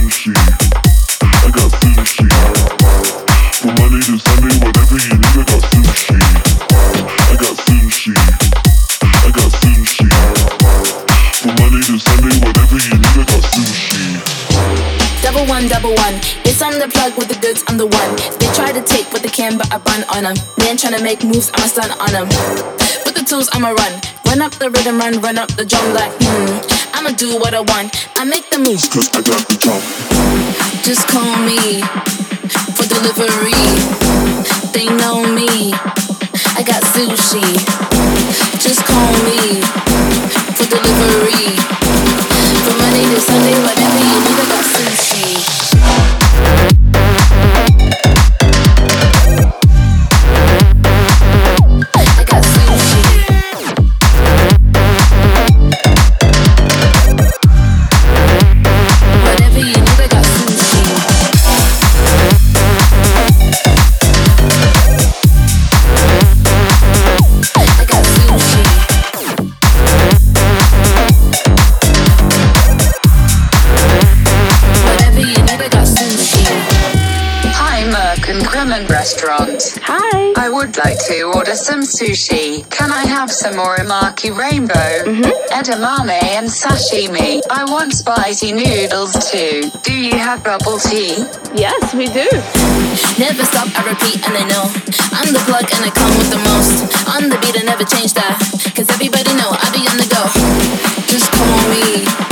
sushi. I got sushi. From Monday to Sunday, whatever you need, I got sushi. I got sushi. I got sushi. From Monday to Sunday, whatever you need, I got sushi. Double one. It's on the plug with the goods, I'm the one. They try to take what they can, but I run on them. Man trying to make moves, I'm a stun on them. With the tools, I'ma run. Run up the rhythm, run up the drum like, I'ma do what I want. I make the moves, cause I got the drum. Just call me for delivery. They know me. I got sushi. Just call me for delivery. From Monday to Sunday, whatever you need, I got sushi. I got sushi. Whatever you need, I got sushi. I got sushi. Whatever you need, I got sushi. Hi, Merck and Kremen Restaurant. Hi. I would like to order some sushi. Can I have some orimaki rainbow, edamame and sashimi? I want spicy noodles too. Do you have bubble tea? Yes, we do. Never stop, I repeat, and I know I'm the plug and I come with the most. On the beat, I never change that, cause everybody know I be on the go. Just call me